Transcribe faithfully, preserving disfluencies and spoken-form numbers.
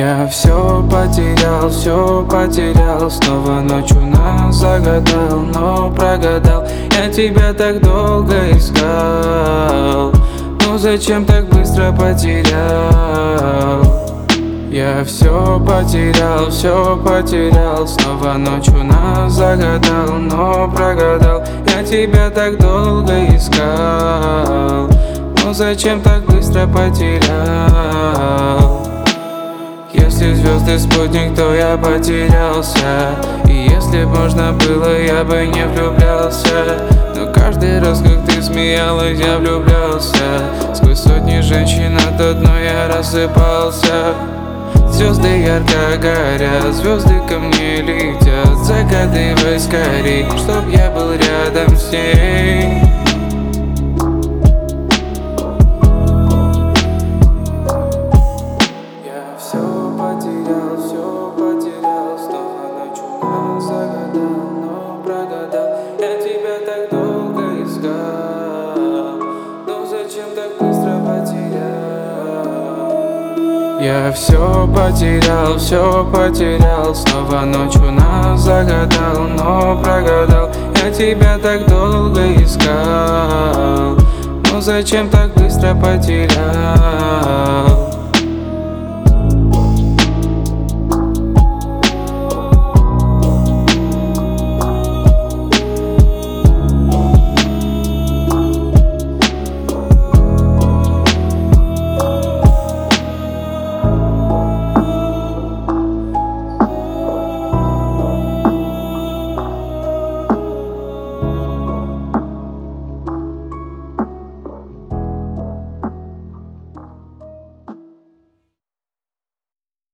Я все потерял, все потерял. Снова ночью нас загадал, но прогадал. Я тебя так долго искал, но зачем так быстро потерял? Я все потерял, все потерял. Снова ночью нас загадал, но прогадал. Я тебя так долго искал, но зачем так быстро потерял? Если звезды спутник, то я потерялся. И если б можно было, я бы не влюблялся. Но каждый раз, как ты смеялась, я влюблялся. Сквозь сотни женщин от одной я рассыпался. Звезды ярко горят, звезды ко мне летят. Загадывай скорей, чтоб я был рядом с ней. Я все потерял, все потерял. Снова ночью нас загадал, но прогадал. Я тебя так долго искал, но зачем так быстро потерял? Я все потерял, все потерял. Снова ночью нас загадал, но прогадал. Я тебя так долго искал, но зачем так быстро потерял?